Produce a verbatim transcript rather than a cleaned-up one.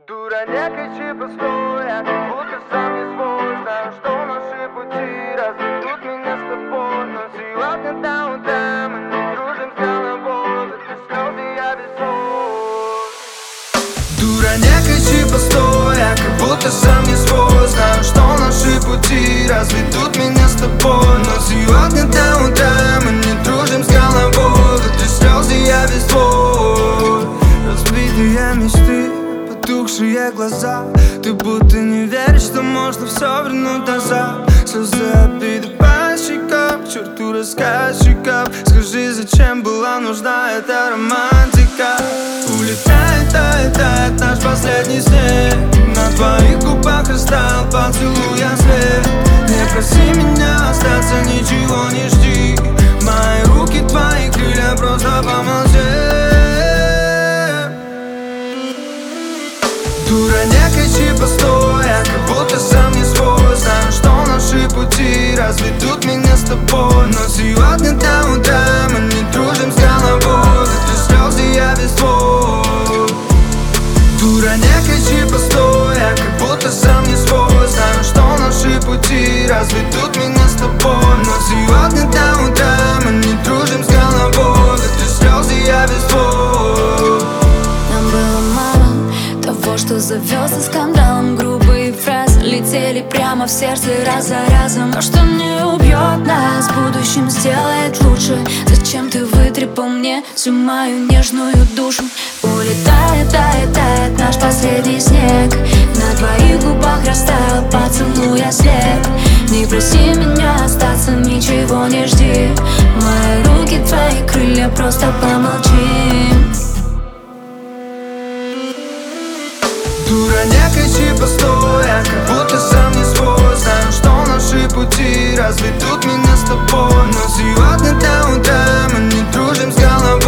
Дура, не кричи, постой, я как будто сам не свой. Знаю, что наши пути разведут меня с тобой, но сегодня до утра мы не дружим с головой. Это слезы, я без слов. Дура, не кричи, постой, я как будто сам не свой. Знаю, что наши пути разведут меня с тобой, но сегодня до утра мы не дружим с головой. Это слезы, я без слов. Разбитые мечты, потухшие глаза. Ты будто не веришь, что можно все вернуть назад. Слезы обиды по щекам, к черту рассказчиков. Скажи, зачем была нужна эта романтика? Улетает, тает, тает наш последний снег. На твоих губах растаял поцелуя след. Не проси меня остаться, ничего не жди. Мои руки, твои крылья, просто помолчи. Дура, не кричи, постой, я как будто сам не свой. Знаю, что наши пути разведут меня с тобой, но сегодня до утра мы не дружим с головой. Это слезы, я без слов. Дура, не кричи, постой, я как будто сам не свой. Знаю, что наши пути разведут меня с тобой, но сегодня до утра мы не дружим с головой. Это слезы, я без слов. Нам было мало того, что завелся скандалом. Грубые фразы летели прямо в сердце раз за разом. То, что не убьет нас, в будущем сделает лучше. Зачем ты вытрепал мне всю мою нежную душу? Улетает, тает, тает наш последний снег. На твоих губах растаял поцелуя след. Не проси меня остаться, ничего не жди. Мои руки, твои крылья, просто помолчи. Дура, не кричи, постой, я как будто сам не свой. Знаю, что наши пути разведут меня с тобой, но сегодня до утра мы не дружим с головой.